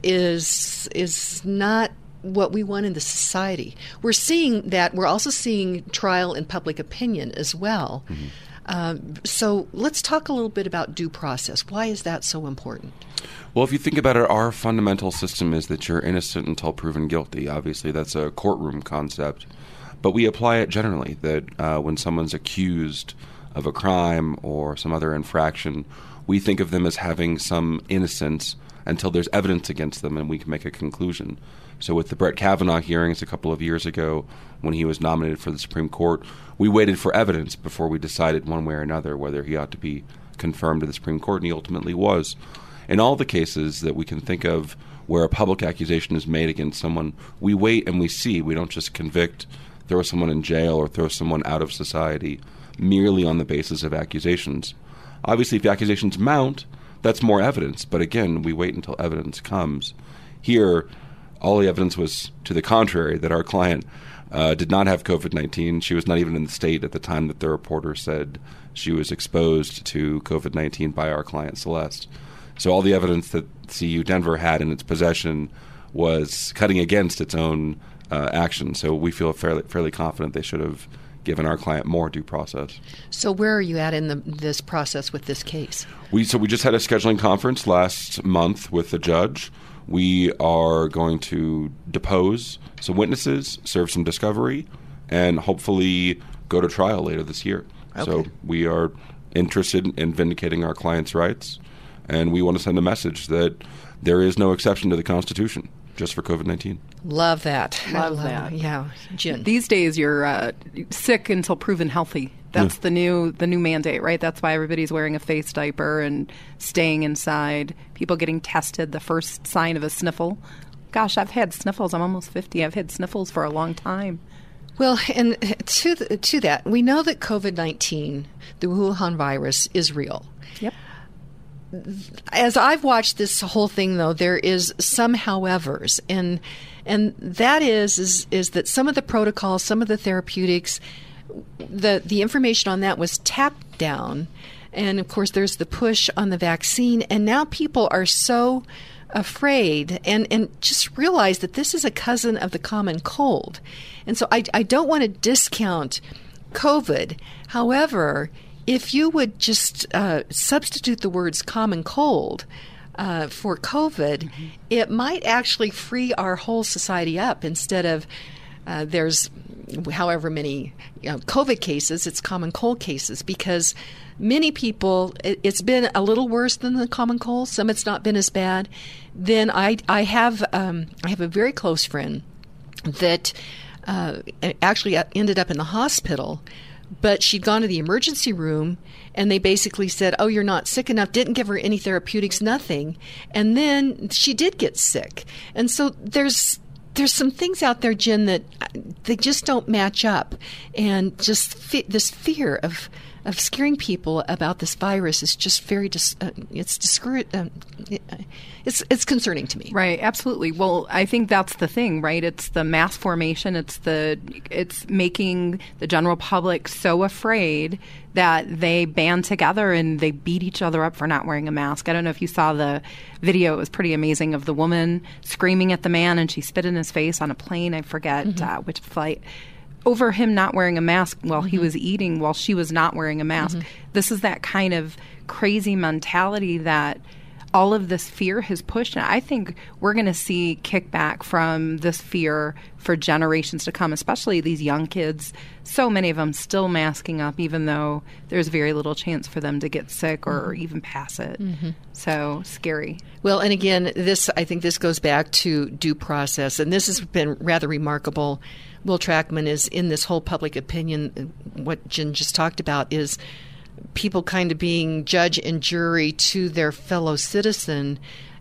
is is not what we want in the society. We're seeing that. We're also seeing trial and public opinion as well. Mm-hmm. Uh, so let's talk a little bit about due process. Why is that so important? Well, if you think about it, our fundamental system is that you're innocent until proven guilty. Obviously, that's a courtroom concept. But we apply it generally, that uh, when someone's accused of a crime or some other infraction, we think of them as having some innocence until there's evidence against them and we can make a conclusion. So with the Brett Kavanaugh hearings a couple of years ago, when he was nominated for the Supreme Court, we waited for evidence before we decided one way or another whether he ought to be confirmed to the Supreme Court, and he ultimately was. In all the cases that we can think of where a public accusation is made against someone, we wait and we see. We don't just convict, throw someone in jail, or throw someone out of society merely on the basis of accusations. Obviously, if the accusations mount, that's more evidence. But again, we wait until evidence comes. Here, all the evidence was to the contrary, that our client uh, did not have covid nineteen. She was not even in the state at the time that the reporter said she was exposed to covid nineteen by our client, Celeste. So all the evidence that C U Denver had in its possession was cutting against its own uh, action. So we feel fairly, fairly confident they should have given our client more due process. So where are you at in the, this process with this case? We So we just had a scheduling conference last month with the judge. We are going to depose some witnesses, serve some discovery, and hopefully go to trial later this year. Okay. So we are interested in vindicating our client's rights, and we want to send a message that there is no exception to the Constitution just for covid nineteen. Love that. Love, love that. It. Yeah, Jen. These days, you're uh, sick until proven healthy. That's Yeah. the new the new mandate, right? That's why everybody's wearing a face diaper and staying inside. People getting tested. The first sign of a sniffle. Gosh, I've had sniffles. I'm almost fifty. I've had sniffles for a long time. Well, and to the, to that, we know that covid nineteen, the Wuhan virus, is real. Yep. As I've watched this whole thing, though, there is some howevers, and and that is is is that some of the protocols, some of the therapeutics, the the information on that was tapped down, and of course there's the push on the vaccine, and now people are so afraid and and just realize that this is a cousin of the common cold, and so I I don't want to discount COVID. However, if you would just uh, substitute the words common cold uh, for COVID, mm-hmm. it might actually free our whole society up instead of uh, there's however many you know, COVID cases, it's common cold cases, because many people, it, it's been a little worse than the common cold. Some it's not been as bad. Then I, I have um, I have a very close friend that uh, actually ended up in the hospital. But she'd gone to the emergency room, and they basically said, oh, you're not sick enough, didn't give her any therapeutics, nothing. And then she did get sick. And so there's there's some things out there, Jen, that they just don't match up. And just fe- this fear of of scaring people about this virus is just very dis- uh, it's discour- uh, it's it's concerning to me. Right, absolutely. Well, I think that's the thing, right? It's the mass formation. It's the it's making the general public so afraid that they band together and they beat each other up for not wearing a mask. I don't know if you saw the video. It was pretty amazing of the woman screaming at the man, and she spit in his face on a plane. I forget mm-hmm. uh, which flight. Over him not wearing a mask while mm-hmm. he was eating, while she was not wearing a mask. Mm-hmm. This is that kind of crazy mentality that all of this fear has pushed. And I think we're going to see kickback from this fear for generations to come, especially these young kids. So many of them still masking up, even though there's very little chance for them to get sick or mm-hmm. even pass it. Mm-hmm. So scary. Well, and again, this I think this goes back to due process, and this has been rather remarkable. Will Trackman is in this whole public opinion. What Jen just talked about is people kind of being judge and jury to their fellow citizen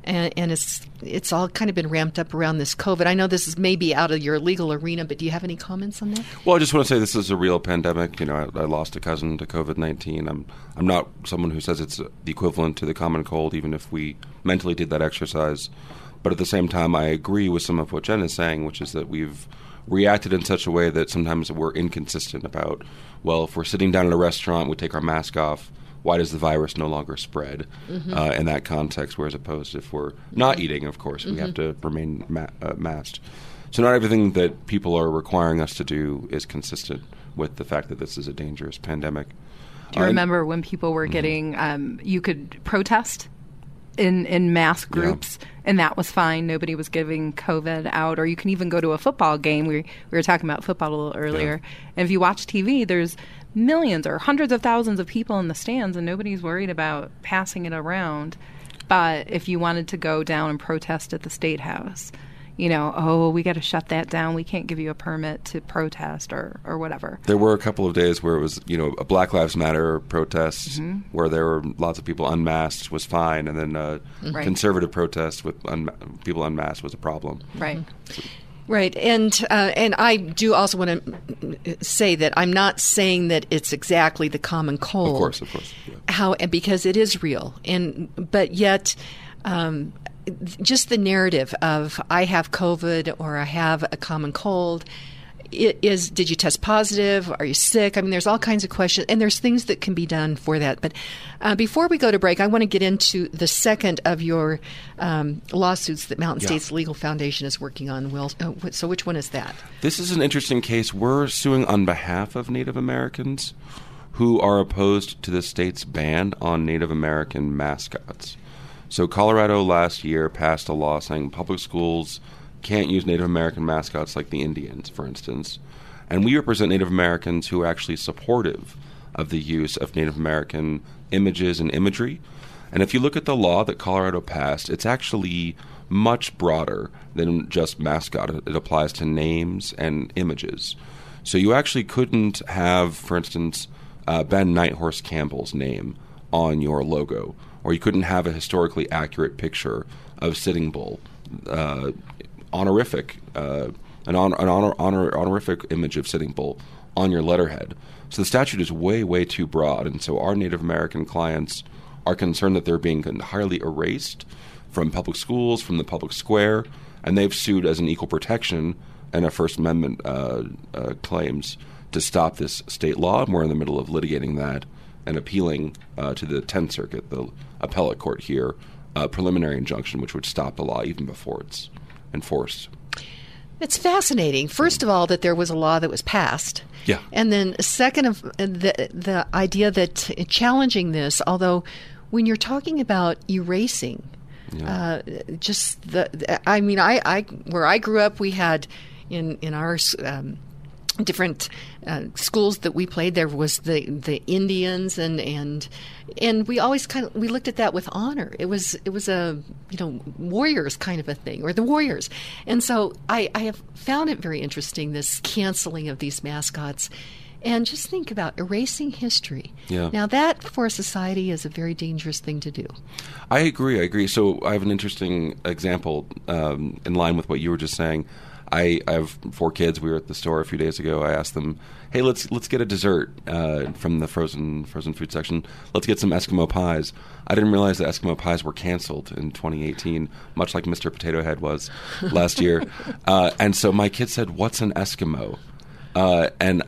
And, and it's it's all kind of been ramped up around this COVID. I know this is maybe out of your legal arena, but do you have any comments on that? Well, I just want to say this is a real pandemic. You know, I, I lost a cousin to COVID nineteen. I'm I'm not someone who says it's the equivalent to the common cold, even if we mentally did that exercise. But at the same time, I agree with some of what Jen is saying, which is that we've reacted in such a way that sometimes we're inconsistent about, well, if we're sitting down at a restaurant, we take our mask off, why does the virus no longer spread mm-hmm. uh, in that context, whereas opposed if we're not eating, of course, we mm-hmm. have to remain ma- uh, masked. So not everything that people are requiring us to do is consistent with the fact that this is a dangerous pandemic. Do you uh, remember when people were mm-hmm. getting, um, you could protest in, in mass groups, yeah. and that was fine. Nobody was giving COVID out. Or you can even go to a football game. We, we were talking about football a little earlier. Yeah. And if you watch T V, there's millions or hundreds of thousands of people in the stands, and nobody's worried about passing it around. But if you wanted to go down and protest at the State House, you know, oh, we got to shut that down. We can't give you a permit to protest or, or whatever. There were a couple of days where it was, you know, a Black Lives Matter protest mm-hmm. where there were lots of people unmasked was fine, and then a right. conservative protest with un- people unmasked was a problem. Right. So, Right, and uh, and I do also want to say that I'm not saying that it's exactly the common cold. Of course, of course. Yeah. How because it is real, and but yet, um, just the narrative of I have COVID or I have a common cold. It is, did you test positive? Are you sick? I mean, there's all kinds of questions, and there's things that can be done for that. But uh, before we go to break, I want to get into the second of your um, lawsuits that Mountain yeah. States Legal Foundation is working on. Will, uh, so which one is that? This is an interesting case. We're suing on behalf of Native Americans who are opposed to the state's ban on Native American mascots. So Colorado last year passed a law saying public schools can't use Native American mascots like the Indians, for instance. And we represent Native Americans who are actually supportive of the use of Native American images and imagery. And if you look at the law that Colorado passed, it's actually much broader than just mascot. It applies to names and images. So you actually couldn't have, for instance, uh, Ben Nighthorse Campbell's name on your logo, or you couldn't have a historically accurate picture of Sitting Bull, uh, honorific, uh, an, honor, an honor, honor, honorific image of Sitting Bull on your letterhead. So the statute is way, way too broad, and so our Native American clients are concerned that they're being entirely erased from public schools, from the public square, and they've sued as an equal protection and a First Amendment uh, uh, claims to stop this state law, and we're in the middle of litigating that and appealing uh, to the Tenth Circuit, the appellate court here, a preliminary injunction which would stop the law even before it's enforced. It's fascinating. First of all, that there was a law that was passed. Yeah. And then second of the the idea that challenging this, although when you're talking about erasing, yeah. uh, just the, I mean, I, I, where I grew up, we had in, in our, um, different uh, schools that we played, there was the, the Indians and, and and we always kind of we looked at that with honor. It was it was a you know warriors kind of a thing, or the warriors. And so I, I have found it very interesting, this canceling of these mascots. And just think about erasing history. Yeah. Now that for a society is a very dangerous thing to do. I agree. I agree. So I have an interesting example um, in line with what you were just saying. I, I have four kids. We were at the store a few days ago. I asked them, "Hey, let's let's get a dessert uh, from the frozen frozen food section. Let's get some Eskimo pies." I didn't realize that Eskimo pies were canceled in twenty eighteen, much like Mister Potato Head was last year. Uh, and so my kid said, "What's an Eskimo?" Uh, and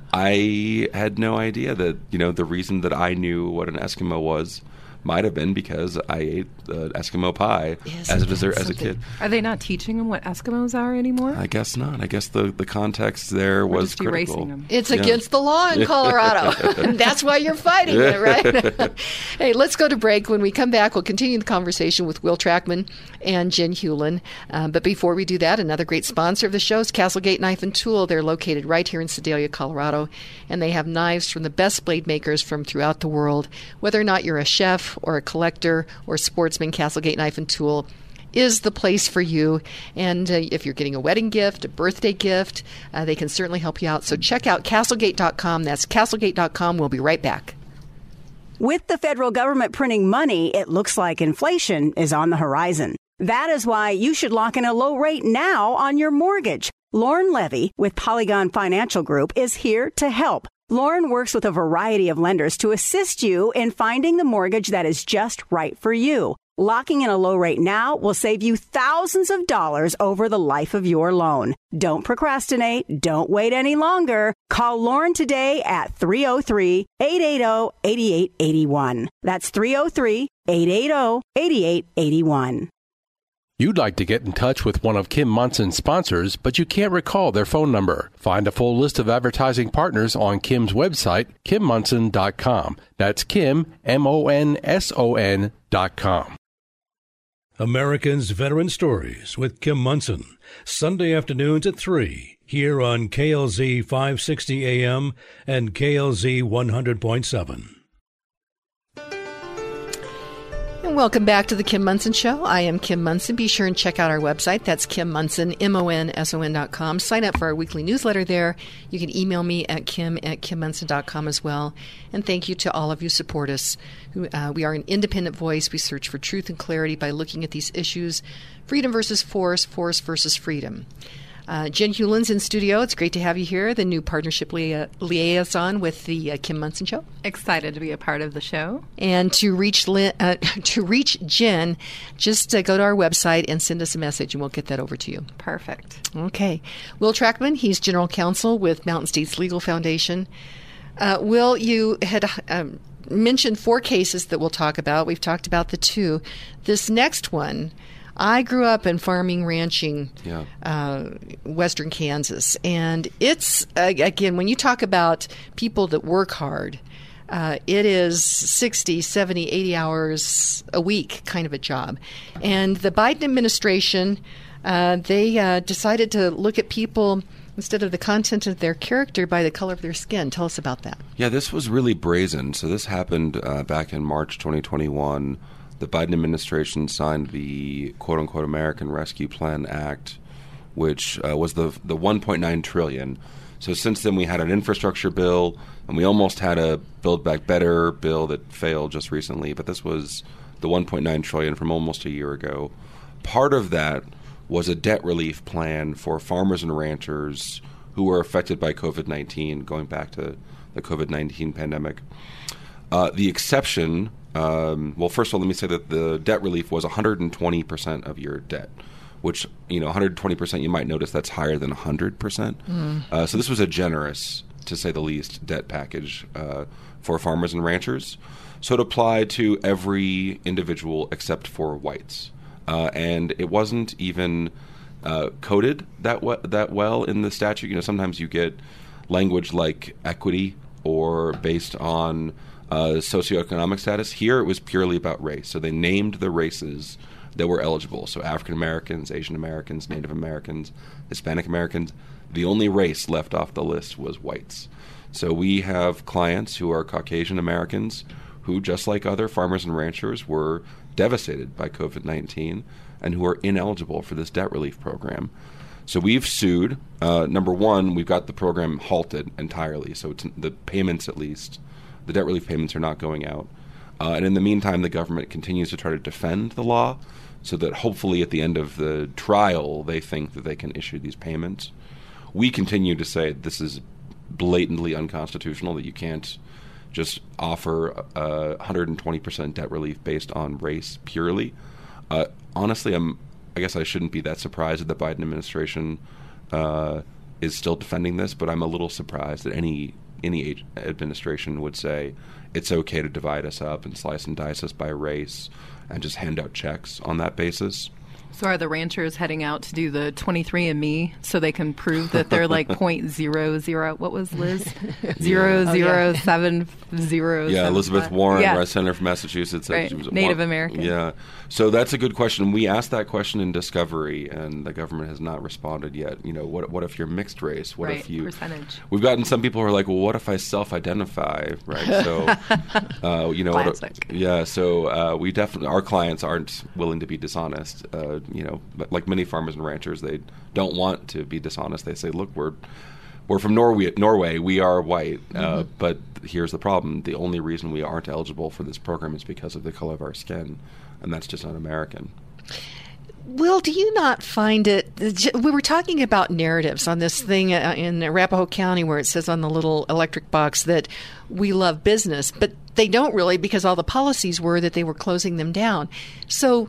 I had no idea that you know the reason that I knew what an Eskimo was might have been because I ate uh, Eskimo pie yes, as a dessert as a kid. Are they not teaching them what Eskimos are anymore? I guess not. I guess the, the context there We're was just critical. Erasing them. It's yeah. against the law in Colorado. And that's why you're fighting it, right? Hey, let's go to break. When we come back, we'll continue the conversation with Will Trackman and Jen Hewlin. Um, but before we do that, another great sponsor of the show is Castlegate Knife and Tool. They're located right here in Sedalia, Colorado, and they have knives from the best blade makers from throughout the world. Whether or not you're a chef or a collector or sportsman, Castlegate Knife and Tool is the place for you. And uh, if you're getting a wedding gift, a birthday gift, uh, they can certainly help you out. So check out Castlegate dot com. That's Castlegate dot com. We'll be right back. With the federal government printing money, it looks like inflation is on the horizon. That is why you should lock in a low rate now on your mortgage. Lauren Levy with Polygon Financial Group is here to help. Lauren works with a variety of lenders to assist you in finding the mortgage that is just right for you. Locking in a low rate now will save you thousands of dollars over the life of your loan. Don't procrastinate. Don't wait any longer. Call Lauren today at three oh three, eight eight zero, eight eight eight one. That's three oh three, eight eight zero, eight eight eight one. You'd like to get in touch with one of Kim Monson's sponsors, but you can't recall their phone number. Find a full list of advertising partners on Kim's website, kim monson dot com. That's Kim, M O N S O N dot com. Americans Veteran Stories with Kim Monson, Sunday afternoons at three, here on K L Z five sixty A M and K L Z one hundred point seven. And welcome back to the Kim Monson Show. I am Kim Monson. Be sure and check out our website. That's Kim Monson, M O N S O N dot com. Sign up for our weekly newsletter there. You can email me at kim at kim monson dot com as well. And thank you to all of you who support us. Uh, we are an independent voice. We search for truth and clarity by looking at these issues. Freedom versus force, force versus freedom. Uh, Jen Hewlin's in studio. It's great to have you here, the new partnership lia- liaison with the uh, Kim Monson Show. Excited to be a part of the show. And to reach Lin- uh, to reach Jen, just uh, go to our website and send us a message, and we'll get that over to you. Perfect. Okay. Will Trackman, he's general counsel with Mountain States Legal Foundation. Uh, Will, you had um, mentioned four cases that we'll talk about. We've talked about the two. This next one, I grew up in farming, ranching, yeah. uh, western Kansas. And it's, uh, again, when you talk about people that work hard, uh, it is sixty, seventy, eighty hours a week kind of a job. And the Biden administration, uh, they uh, decided to look at people instead of the content of their character by the color of their skin. Tell us about that. Yeah, this was really brazen. So this happened uh, back in March twenty twenty-one. The Biden administration signed the quote-unquote American Rescue Plan Act, which uh, was the the one point nine trillion dollars. So since then we had an infrastructure bill, and we almost had a Build Back Better bill that failed just recently, but this was the one point nine trillion dollars from almost a year ago. Part of that was a debt relief plan for farmers and ranchers who were affected by COVID nineteen, going back to the COVID nineteen pandemic. Uh, the exception... Um, well, first of all, let me say that the debt relief was one hundred twenty percent of your debt, which, you know, one hundred twenty percent, you might notice that's higher than one hundred percent. Mm. Uh, so this was a generous, to say the least, debt package uh, for farmers and ranchers. So it applied to every individual except for whites. Uh, and it wasn't even uh, coded that, w- that well in the statute. You know, sometimes you get language like equity or based on Uh, socioeconomic status. Here it was purely about race. So they named the races that were eligible. So African Americans, Asian Americans, Native Americans, Hispanic Americans. The only race left off the list was whites. So we have clients who are Caucasian Americans who, just like other farmers and ranchers, were devastated by COVID nineteen and who are ineligible for this debt relief program. So we've sued. Uh, number one, we've got the program halted entirely. So it's, the payments, at least, the debt relief payments are not going out. Uh, and in the meantime, the government continues to try to defend the law so that hopefully at the end of the trial, they think that they can issue these payments. We continue to say this is blatantly unconstitutional, that you can't just offer uh, one hundred twenty percent debt relief based on race purely. Uh, honestly, I'm, I guess I shouldn't be that surprised that the Biden administration uh, is still defending this, but I'm a little surprised that any any administration would say it's okay to divide us up and slice and dice us by race and just hand out checks on that basis. So are the ranchers heading out to do the twenty-three and me so they can prove that they're like point zero zero? What was Liz? Zero Oh, zero yeah. seven zero. Yeah, seven, Elizabeth five. Warren, Yeah. right, Senator from Massachusetts. said Right. she was Native one- American. Yeah. So that's a good question. We asked that question in Discovery, and the government has not responded yet. You know, what what if you're mixed race? What Right, if you percentage. We've gotten some people who are like, well, what if I self-identify, right? So, uh, you know, what- Classic. yeah. So uh, we definitely, our clients aren't willing to be dishonest. Uh, you know, but like many farmers and ranchers, they don't want to be dishonest. They say, look, we're we're from Norway. Norway, we are white, uh, Mhm. but here's the problem: the only reason we aren't eligible for this program is because of the color of our skin, and that's just un-American. Will, do you not find it? We were talking about narratives on this thing in Arapahoe County where it says on the little electric box that we love business, but they don't really, because all the policies were that they were closing them down. So,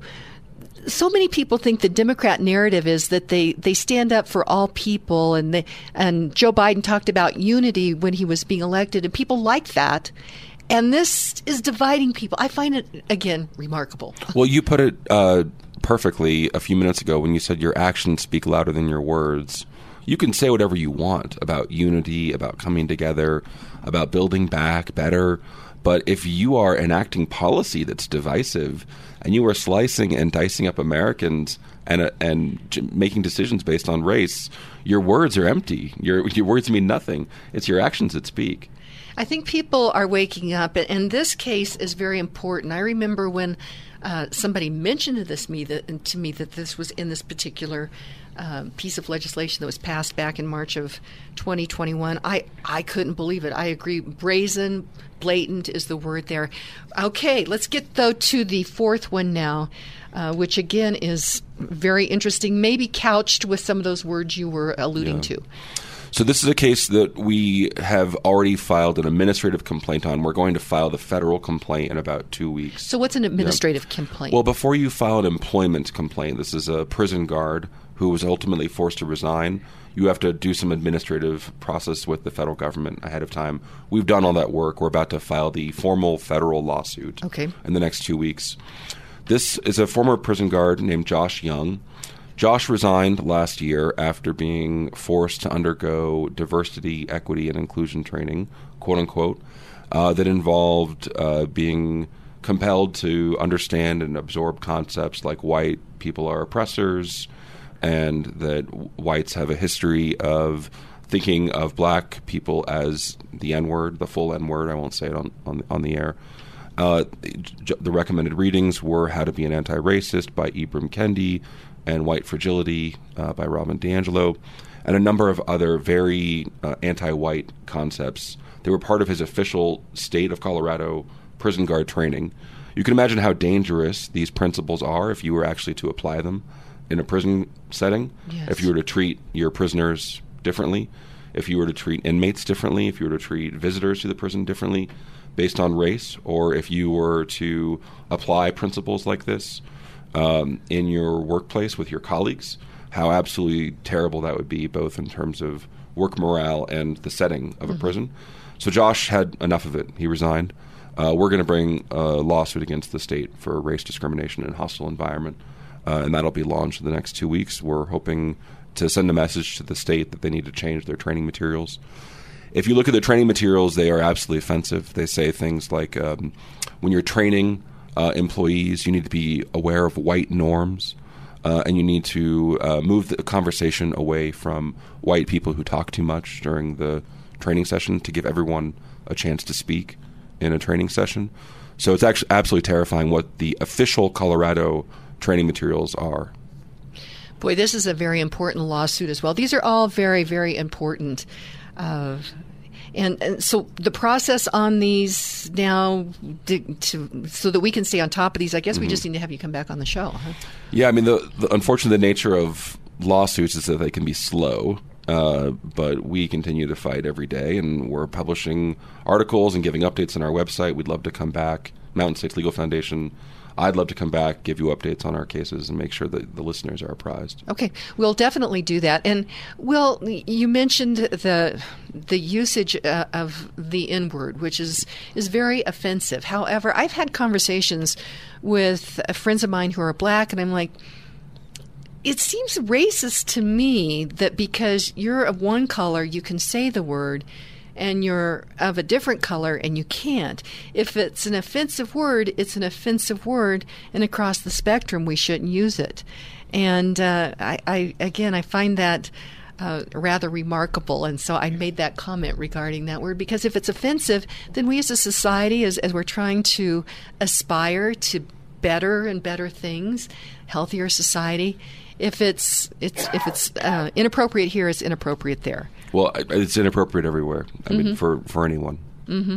so many people think the Democrat narrative is that they, they stand up for all people, and they, and Joe Biden talked about unity when he was being elected, and people like that. And this is dividing people. I find it, again, remarkable. Well, you put it uh, perfectly a few minutes ago when you said your actions speak louder than your words. You can say whatever you want about unity, about coming together, about building back better. But if you are enacting policy that's divisive and you are slicing and dicing up Americans and uh, and j- making decisions based on race, your words are empty. Your your words mean nothing. It's your actions that speak. I think people are waking up, and this case is very important. I remember when uh, somebody mentioned to this me that, to me that this was in this particular uh, piece of legislation that was passed back in March of twenty twenty-one. I, I couldn't believe it. I agree. Brazen, blatant is the word there. Okay, let's get, though, to the fourth one now, uh, which, again, is very interesting, maybe couched with some of those words you were alluding Yeah. to. So this is a case that we have already filed an administrative complaint on. We're going to file the federal complaint in about two weeks. So what's an administrative yeah. complaint? Well, before you file an employment complaint, this is a prison guard who was ultimately forced to resign. You have to do some administrative process with the federal government ahead of time. We've done all that work. We're about to file the formal federal lawsuit okay. in the next two weeks. This is a former prison guard named Josh Young. Josh resigned last year after being forced to undergo diversity, equity, and inclusion training, quote unquote, uh, that involved uh, being compelled to understand and absorb concepts like white people are oppressors and that whites have a history of thinking of black people as the N-word, the full N-word. I won't say it on, on, on the air. Uh, the recommended readings were How to Be an Anti-Racist by Ibram Kendi, and White Fragility uh, by Robin DiAngelo, and a number of other very uh, anti-white concepts. They were part of his official state of Colorado prison guard training. You can imagine how dangerous these principles are if you were actually to apply them in a prison setting, yes. if you were to treat your prisoners differently, if you were to treat inmates differently, if you were to treat visitors to the prison differently based on race, or if you were to apply principles like this Um, in your workplace with your colleagues, how absolutely terrible that would be, both in terms of work morale and the setting of a mm-hmm. prison. So Josh had enough of it. He resigned. Uh, we're going to bring a lawsuit against the state for race discrimination and hostile environment, uh, and that'll be launched in the next two weeks. We're hoping to send a message to the state that they need to change their training materials. If you look at the training materials, they are absolutely offensive. They say things like um, when you're training Uh, employees, you need to be aware of white norms, uh, and you need to uh, move the conversation away from white people who talk too much during the training session to give everyone a chance to speak in a training session. So it's actually absolutely terrifying what the official Colorado training materials are. Boy, this is a very important lawsuit as well. These are all very, very important. Uh, And, and so the process on these now, to, to, so that we can stay on top of these, I guess mm-hmm. we just need to have you come back on the show. Huh? Yeah, I mean, the, the unfortunate nature of lawsuits is that they can be slow, uh, but we continue to fight every day, and we're publishing articles and giving updates on our website. We'd love to come back. Mountain States Legal Foundation, I'd love to come back, give you updates on our cases, and make sure that the listeners are apprised. Okay, we'll definitely do that. And Will, you mentioned the the usage uh, of the N-word, which is is very offensive. However, I've had conversations with friends of mine who are black, and I'm like, it seems racist to me that because you're of one color, you can say the word, and you're of a different color and you can't. If it's an offensive word, it's an offensive word, and across the spectrum, we shouldn't use it. And uh, I, I, again, I find that uh, rather remarkable, and so I made that comment regarding that word, because if it's offensive, then we as a society, as, as we're trying to aspire to better and better things, healthier society, if it's it's if it's uh, inappropriate here, it's inappropriate there. Well, it's inappropriate everywhere. I mm-hmm. mean, for, for anyone. Mm-hmm.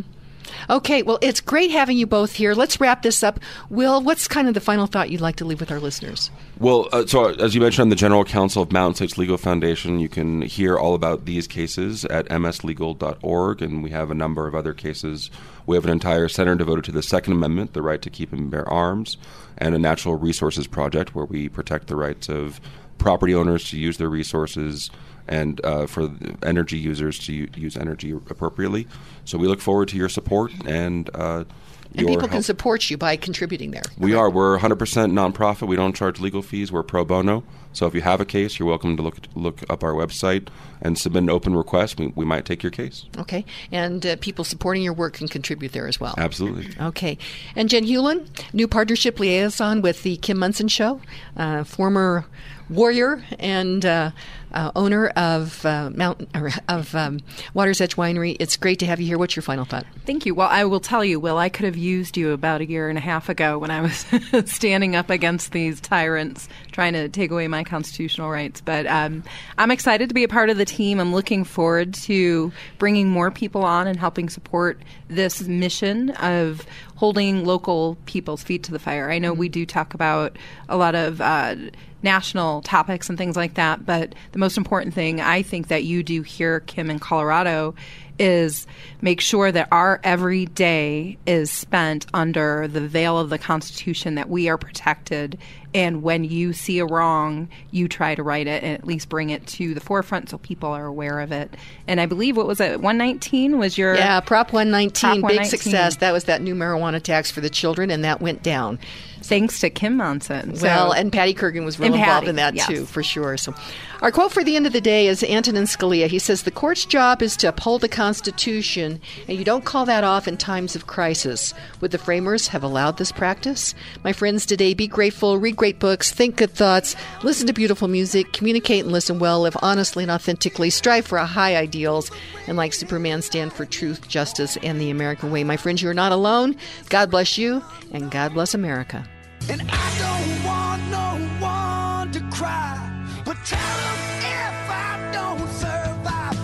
Okay, well, it's great having you both here. Let's wrap this up. Will, what's kind of the final thought you'd like to leave with our listeners? Well, uh, so as you mentioned, I'm the General Counsel of Mountain States Legal Foundation. You can hear all about these cases at m s legal dot org, and we have a number of other cases. We have an entire center devoted to the Second Amendment, the right to keep and bear arms, and a natural resources project where we protect the rights of property owners to use their resources and uh, for energy users to u- use energy appropriately. So we look forward to your support and uh, And your people help. can support you by contributing there. We are. We're one hundred percent nonprofit. We don't charge legal fees. We're pro bono. So if you have a case, you're welcome to look look up our website and submit an open request. We, we might take your case. Okay. And uh, people supporting your work can contribute there as well. Absolutely. Okay. And Jen Hewlin, new partnership liaison with the Kim Monson Show, uh, former warrior and uh, uh, owner of uh, Mountain or of um, Water's Edge Winery. It's great to have you here. What's your final thought? Thank you. Well, I will tell you, Will, I could have used you about a year and a half ago when I was standing up against these tyrants trying to take away my constitutional rights. But um, I'm excited to be a part of the team. I'm looking forward to bringing more people on and helping support this mission of holding local people's feet to the fire. I know we do talk about a lot of uh, national topics and things like that, but the most important thing I think that you do here, Kim, in Colorado is make sure that our every day is spent under the veil of the Constitution, that we are protected. And when you see a wrong, you try to right it and at least bring it to the forefront so people are aware of it. And I believe, what was it, one nineteen was your... Yeah, Prop one nineteen, Prop big one nineteen. success. That was that new marijuana tax for the children, and that went down. Thanks to Kim Monson. So, Well, and Patty Kurgan was real And involved Patty, in that, yes. too, for sure. So, our quote for the end of the day is Antonin Scalia. He says, the court's job is to uphold the Constitution, and you don't call that off in times of crisis. Would the framers have allowed this practice? My friends, today, be grateful, read great books, think good thoughts, listen to beautiful music, communicate and listen well, live honestly and authentically, strive for high ideals, and like Superman, stand for truth, justice, and the American way. My friends, you are not alone. God bless you, and God bless America. And I don't want no one to cry, but tell them if I don't survive,